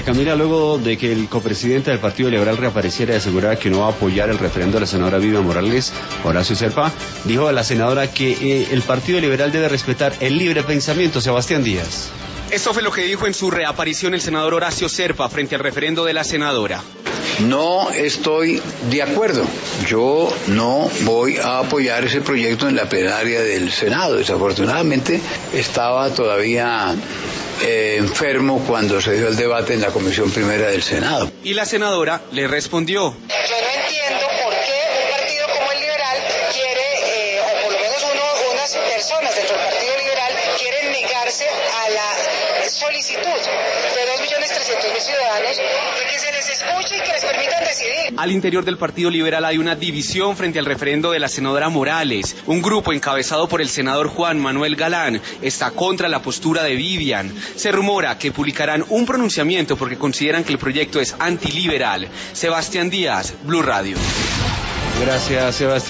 Camila, luego de que el copresidente del Partido Liberal reapareciera y asegurara que no va a apoyar el referendo de la senadora Vivian Morales, Horacio Serpa dijo a la senadora que el Partido Liberal debe respetar el libre pensamiento. Sebastián Díaz. Esto fue lo que dijo en su reaparición el senador Horacio Serpa frente al referendo de la senadora. No estoy de acuerdo. Yo no voy a apoyar ese proyecto en la plenaria del Senado. Desafortunadamente estaba todavía enfermo cuando se dio el debate en la Comisión Primera del Senado. Y la senadora le respondió. Yo no entiendo por qué un partido como el Liberal quiere, o por lo menos unas personas dentro del Partido Liberal quieren negarse a la solicitud de 2.300.000 ciudadanos de que se les escuche y que les permitan decidir. Al interior del Partido Liberal hay una división frente al referendo de la senadora Morales. Un grupo encabezado por el senador Juan Manuel Galán está contra la postura de Vivian. Se rumora que publicarán un pronunciamiento porque consideran que el proyecto es antiliberal. Sebastián Díaz, Blue Radio. Gracias, Sebastián.